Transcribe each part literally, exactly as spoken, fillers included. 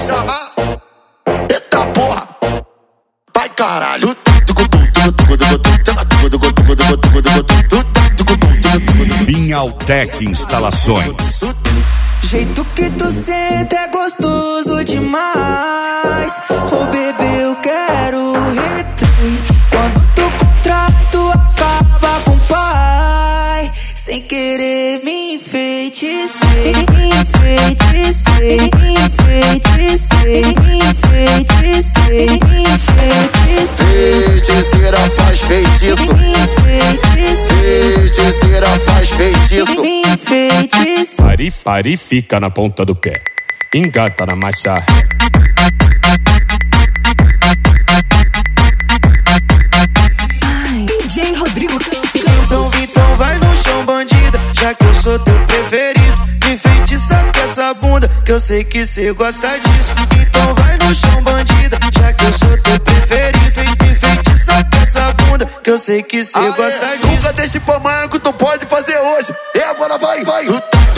chamar. Eita porra, vai caralho. Vinhaltec Instalações. Jeito que tu senta é gostoso demais. Oh bebê, eu quero replay. Quando tu contrato acaba com o pai. Sem querer me enfeitecei, me enfeitecei, me enfeitecei, me enfeitecei, me enfeitecei. Feiticeira faz feitiço, feiticeira faz feitiço. Me enfeitecei. Pare, pare, fica na ponta do pé. Engata na marcha. D J Rodrigo. Então, então vai no chão, bandida, já que eu sou teu preferido. Me enfeitiça com essa bunda, que eu sei que cê gosta disso. Então vai no chão, bandida, já que eu sou teu preferido. Me enfeitiça com essa bunda, que eu sei que cê Aê, gosta disso. nunca deixe pra amanhã que tu pode fazer hoje. E agora vai, vai.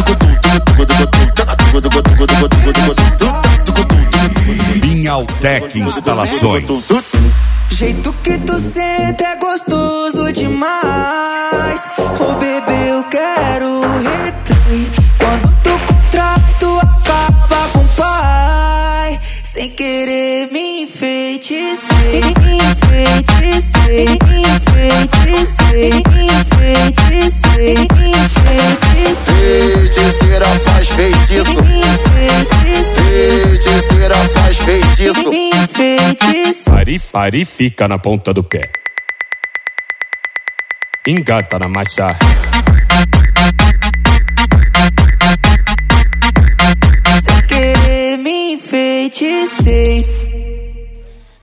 Vinhaltec Instalações. Jeito que tu senta é gostoso demais. Oh bebê, eu quero replay. Quando tu contrato acaba com o pai. Sem querer me enfeitecei, me enfeitecei, me enfeitecei, me enfeitecei, me enfeitecei. Feiticeira faz feitiço, Me enfeitecei, feiticeira faz feitiço. me enfeitecei. Pare, pare, fica na ponta do pé. Engata na marcha. Sem querer me enfeitecei.